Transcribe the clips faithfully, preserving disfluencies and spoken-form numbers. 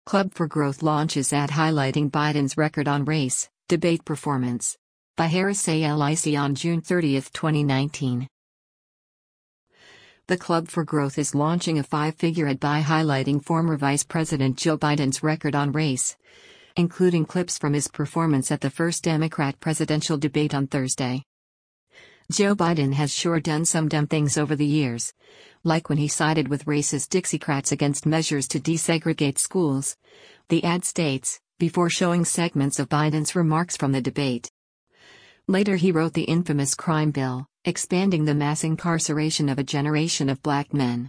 Club for Growth launches ad highlighting Biden's record on race, debate performance. By Harris A L I C on June thirtieth, twenty nineteen. The Club for Growth is launching a five-figure ad buy highlighting former Vice President Joe Biden's record on race, including clips from his performance at the first Democrat presidential debate on Thursday. Joe Biden has sure done some dumb things over the years, like when he sided with racist Dixiecrats against measures to desegregate schools, the ad states, before showing segments of Biden's remarks from the debate. Later he wrote the infamous crime bill, expanding the mass incarceration of a generation of black men.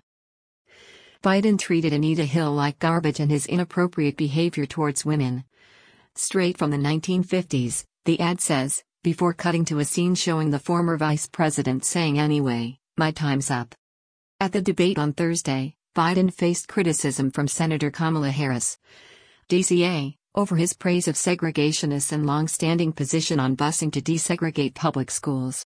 Biden treated Anita Hill like garbage and his inappropriate behavior towards women. Straight from the nineteen fifties, the ad says, before cutting to a scene showing the former vice president saying, "Anyway, my time's up." At the debate on Thursday, Biden faced criticism from Senator Kamala Harris, D C A, over his praise of segregationists and long-standing position on busing to desegregate public schools.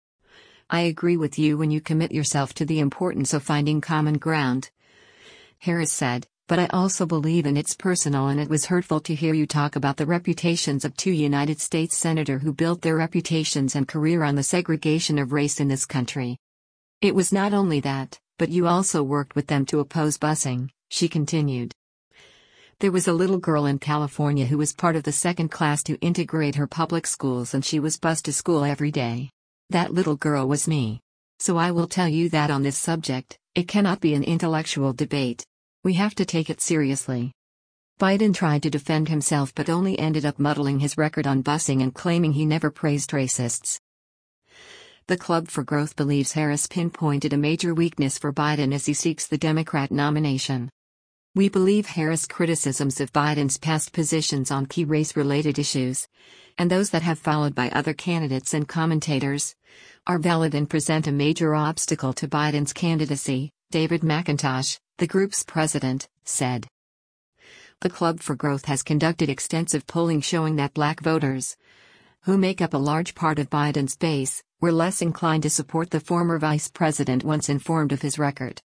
"I agree with you when you commit yourself to the importance of finding common ground," Harris said, "but I also believe in it's personal and it was hurtful to hear you talk about the reputations of two United States senators who built their reputations and career on the segregation of race in this country. It was not only that, but you also worked with them to oppose busing," she continued. "There was a little girl in California who was part of the second class to integrate her public schools and she was bused to school every day. That little girl was me. So I will tell you that on this subject, it cannot be an intellectual debate. We have to take it seriously." Biden tried to defend himself but only ended up muddling his record on busing and claiming he never praised racists. The Club for Growth believes Harris pinpointed a major weakness for Biden as he seeks the Democrat nomination. "We believe Harris' criticisms of Biden's past positions on key race-related issues, and those that have followed by other candidates and commentators, are valid and present a major obstacle to Biden's candidacy," David McIntosh, the group's president, said. The Club for Growth has conducted extensive polling showing that black voters, who make up a large part of Biden's base, were less inclined to support the former vice president once informed of his record.